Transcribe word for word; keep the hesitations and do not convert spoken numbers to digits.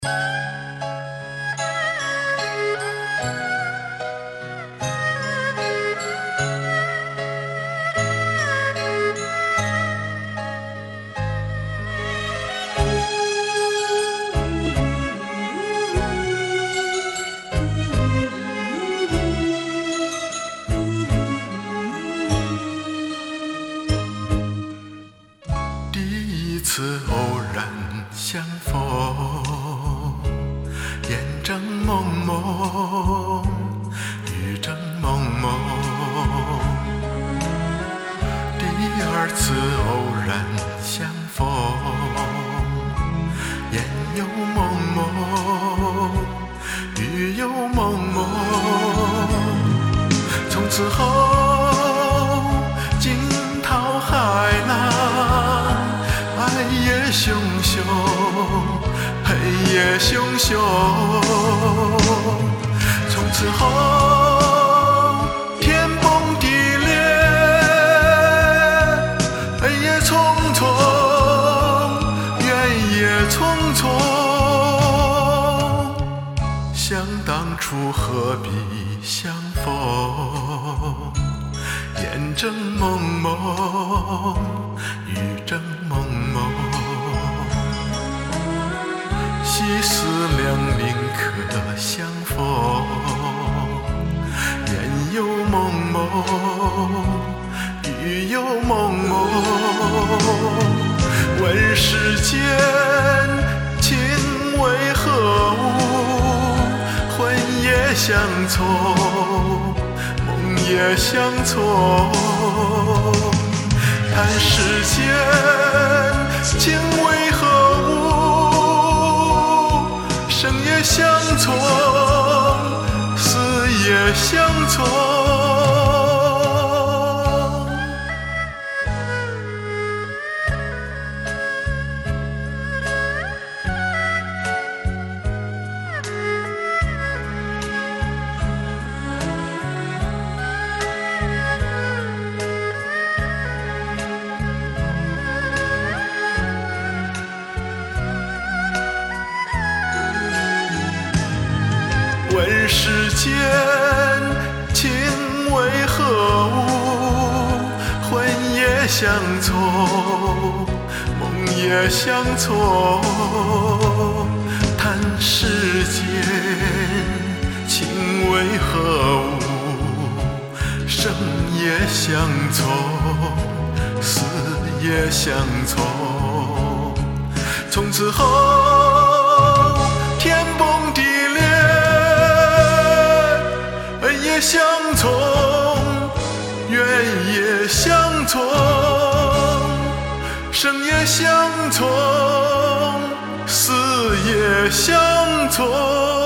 第一次偶然相逢，眼睁蒙蒙，雨正蒙蒙。第二次偶然相逢，眼又蒙蒙，雨又蒙蒙。从此后惊涛骇浪，爱也汹汹，恨也汹汹。从此后天崩地裂，爱也匆匆，缘也匆匆。想当初何必相逢，眼睁蒙蒙，雨正蒙蒙。夕思两宁可相逢，眼又蒙蒙，雨又蒙蒙。问世间情为何物，魂也相从，梦也相从。叹世间情为何物，生也相从，死也相从。问世间情为何物，魂也相从，梦也相从。叹世间情为何物，生也相从，死也相从。从此后天崩地裂，恩也相从，缘也相从，生也相从，死也相从。